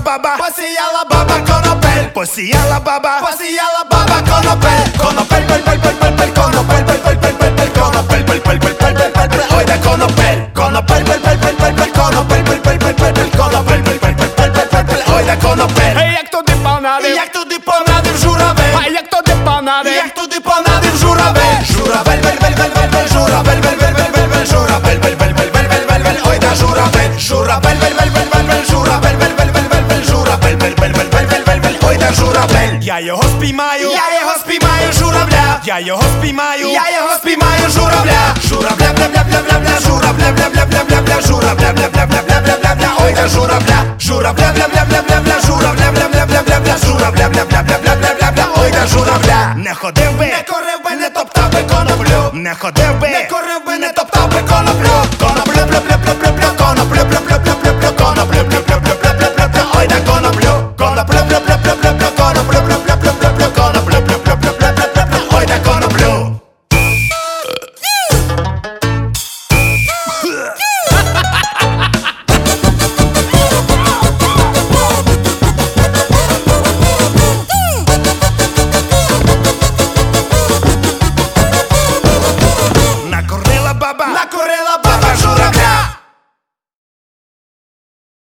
баба, посіяла баба конопель, посіяла баба конопель, конопель, пель, пель, пель, пель, пель, конопель, пель, пель, пель, пель, пель, конопель, пель, пель, пель, пель, пель, пель, пель, ой, де конопель, конопель, пель, пель, пель, пель, пель, конопель, пель, пель, пель, пель, пель, конопель, пель, пель, пель, пель, пель, пель, пель, ой, де конопель. Як туди понадив, Як туди понадив журавель, а як туди понадив, як туди понадив журавель, журавель, бель, бель, бель, бель, бель, журавель, бель, бель, бель, бель, бель, журавель, бель, бель, бель, бель, бель, бель, бель, ой, де журавель, журавель, бель, бель, бель, бель, бель, журавель, бель, бель, бель, бель, бель, журавель, бель, бель, бель, бель, бель, бель, бель, ой, де журавель. я його спіймаю, Журавля, я його спіймаю, журавля, журавля, бля, бля, бля, бля, бля, журавля, бля, бля, бля, бля, бля, журавля, бля, бля, бля, бля, бля, бля, бля, ой, де журавля, журавля, бля, бля, бля, бля, бля, журавля, бля, бля, бля, бля, бля, журавля, бля, бля, бля, бля, бля, бля, бля, ой, де журавля. не ходив би, Не корив би, не топтав би коноплю, не ходив би, не корив